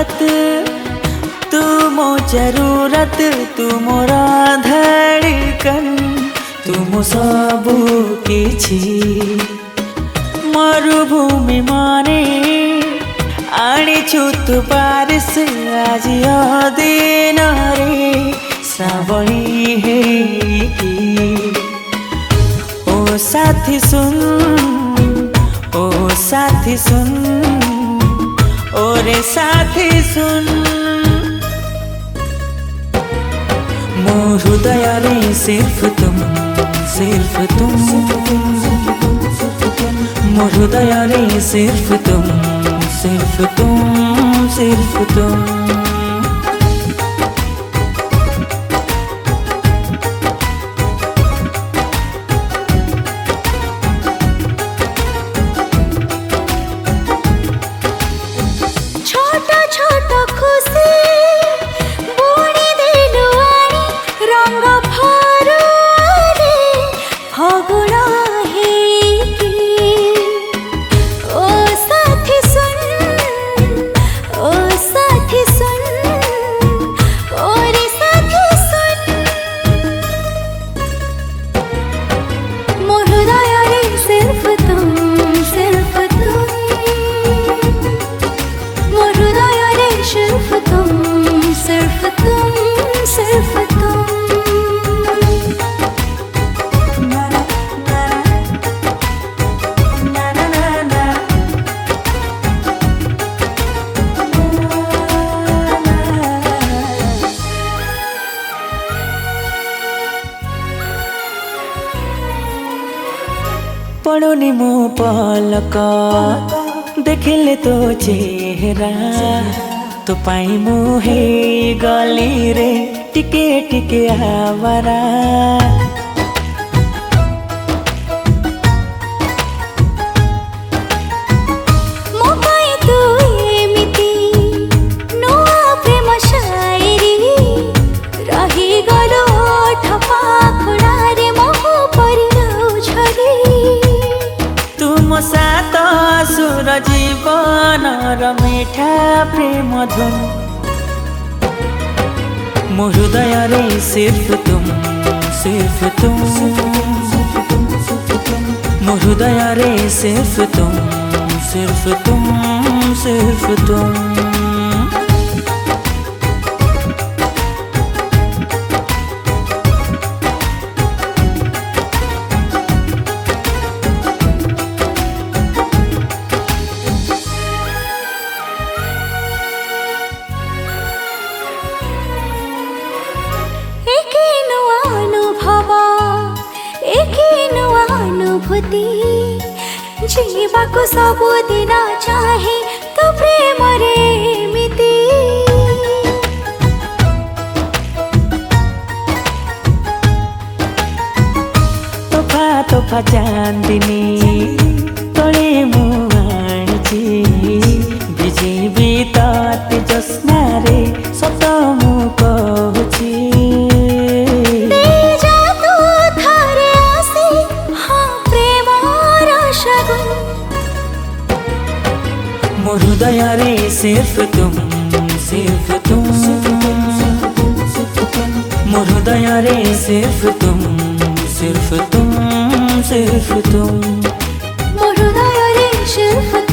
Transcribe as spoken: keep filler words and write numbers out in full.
मोहब्बत तू मो जरूरत तू मोरा धड़कन तू मो सबु किछि मरुभूमि माने आनिछु तू पारिस आज दिन रे श्रावणी है ओ साथी सुन ओ साथी सुन ओ रे साथी सुन मो हृदय रे सिर्फ तुम सिर्फ तुम मो हृदय रे सिर्फ तुम सिर्फ तुम सिर्फ तुम पड़ोनी मो पलक देखिले तो चेहरा तो पाई मुहे गली रे टिके टिके आवारा सात सुर जीवन मीठा प्रेम धुन मो हृदय रे सिर्फ तुम सिर्फ तुम मो हृदय रे सिर्फ तुम सिर्फ तुम सिर्फ तुम जीवा को सबु दिन चाहे तो प्रेम रे मिति तोफा तोफा चांदिनी तोले मुआणिची बिजीबी ताते जस्ना रे सत मु कहूची मो हृदय रे सिर्फ तुम सिर्फ तुम मो हृदय रे सिर्फ तुम सिर्फ तुम सिर्फ तुम मो हृदय रे सिर्फ